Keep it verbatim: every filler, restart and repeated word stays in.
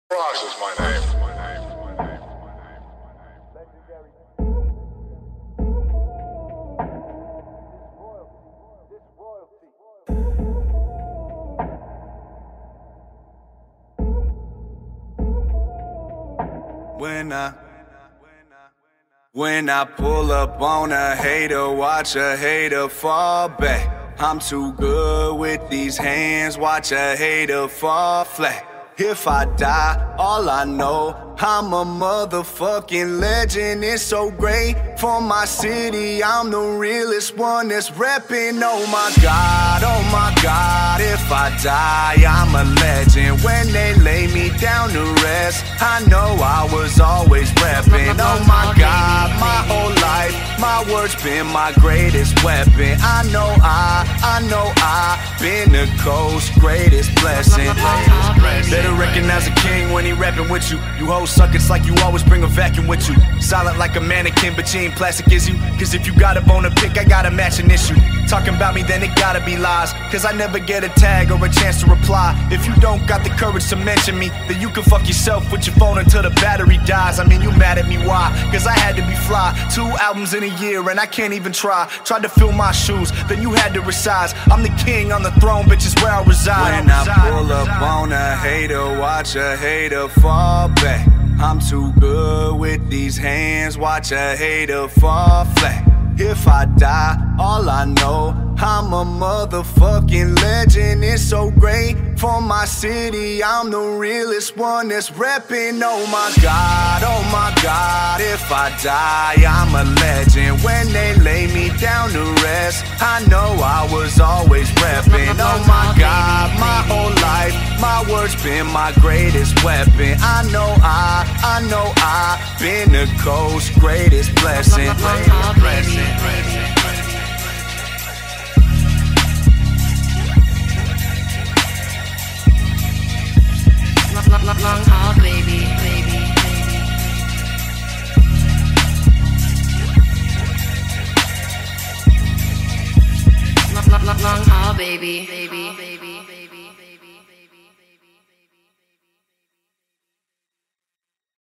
Frost is my name. When I When I pull up on a hater, watch a hater fall back. I'm too good with these hands, watch a hater fall flat. If I die, all I know, I'm a motherfucking legend. It's so great for my city, I'm the realest one that's reppin'. Oh my God, oh my God, if I die, I'm a legend. When they lay me down to rest, I know I was always reppin'. Oh my God, my whole life, my words been my greatest weapon. I know I, I know I been the coast's greatest blessing. Better recognize a king when he rapping with you. You hoes suck, it's like you always bring a vacuum with you. Silent like a mannequin, but you ain't plastic, is you? Cause if you got a bone to pick, I got a matching issue. Talking about me, then it gotta be lies. Cause I never get a tag or a chance to reply. If you don't got the courage to mention me, then you can fuck yourself with your phone until the battery dies. I mean, you mad at me, why? Cause I had to be fly. Two albums in a year and I can't even try. Tried to fill my shoes, then you had to resize. I'm the king on the throne, bitch, is where I reside. When I pull up on a hater, watch a hater fall back. I'm too good with these hands, watch a hater fall flat. If I die, all I know, I'm a motherfucking legend. It's so great for my city, I'm the realest one that's reppin'. Oh my God, oh my God, if I die, I'm a legend. When they lay me down to rest, I know I was always reppin'. Oh my God, my whole life, my words been my greatest weapon. I know I, I know I been the coast's greatest blessing. Long haul, baby, baby, baby. Long haul, baby, baby, baby.